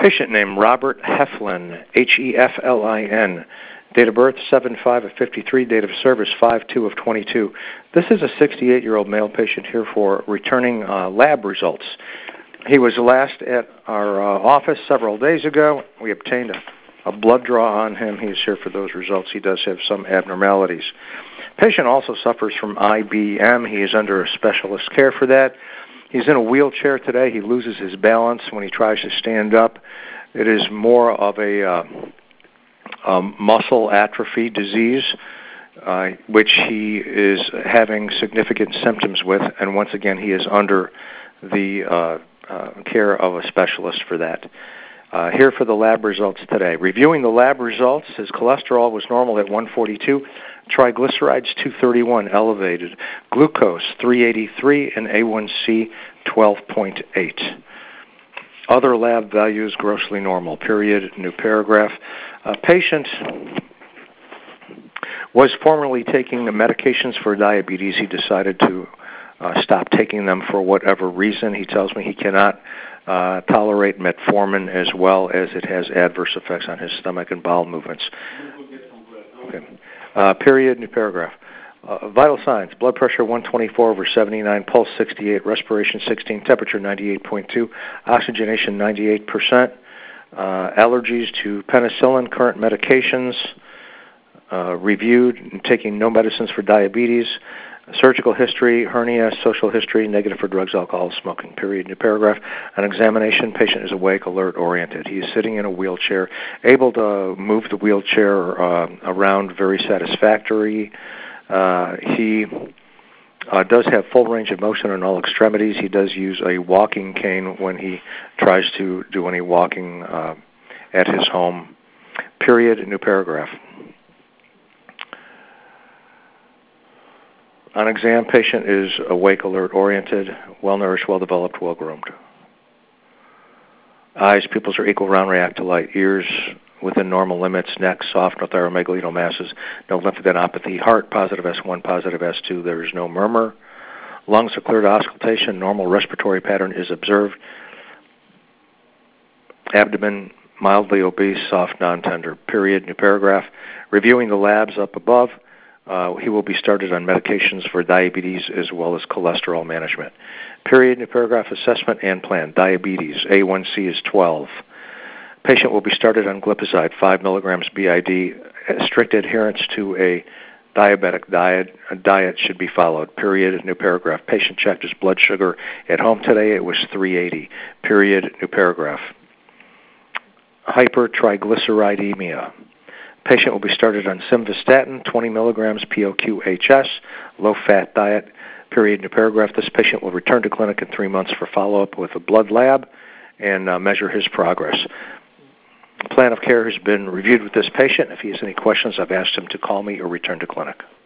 Patient name Robert Heflin, Heflin. Date of birth 7/5 of 53. Date of service 5/2 of 22. This is a 68-year-old male patient here for returning lab results. He was last at our office several days ago. We obtained a blood draw on him. He's here for those results. He does have some abnormalities. Patient also suffers from IBM. He is under a specialist care for that. He's in a wheelchair today. He loses his balance when he tries to stand up. It is more of a muscle atrophy disease, which he is having significant symptoms with, and once again, he is under the care of a specialist for that. Here for the lab results today. Reviewing the lab results, his cholesterol was normal at 142, triglycerides 231 elevated, glucose 383, and A1C 12.8. Other lab values grossly normal. Period. New paragraph. Patient was formerly taking the medications for diabetes. He decided to stop taking them for whatever reason. He tells me he cannot tolerate metformin, as well as it has adverse effects on his stomach and bowel movements. Okay. Period. New paragraph. Vital signs: blood pressure 124/79, pulse 68, respiration 16, temperature 98.2, oxygenation 98%, allergies to penicillin, current medications, reviewed, and taking no medicines for diabetes, surgical history, hernia, social history, negative for drugs, alcohol, smoking. Period. New paragraph. On examination, patient is awake, alert, oriented. He is sitting in a wheelchair, able to move the wheelchair around very satisfactory. He does have full range of motion in all extremities. He does use a walking cane when he tries to do any walking at his home. Period. New paragraph. On exam, patient is awake, alert, oriented, well-nourished, well-developed, well-groomed. Eyes, pupils are equal, round, react to light. Ears within normal limits. Neck, soft, no thyromegalino masses, no lymphadenopathy. Heart, positive S1, positive S2. There is no murmur. Lungs are clear to auscultation. Normal respiratory pattern is observed. Abdomen, mildly obese, soft, non-tender. Period. New paragraph. Reviewing the labs up above. He will be started on medications for diabetes as well as cholesterol management. Period. New paragraph. Assessment and plan. Diabetes. A1C is 12. Patient will be started on glipizide, 5 milligrams BID. Strict adherence to a diabetic diet. A diet should be followed. Period. New paragraph. Patient checked his blood sugar at home today. It was 380. Period. New paragraph. Hypertriglyceridemia. Patient will be started on simvastatin, 20 milligrams POQHS, low-fat diet. Period. New paragraph. This patient will return to clinic in 3 months for follow-up with a blood lab and measure his progress. Plan of care has been reviewed with this patient. If he has any questions, I've asked him to call me or return to clinic.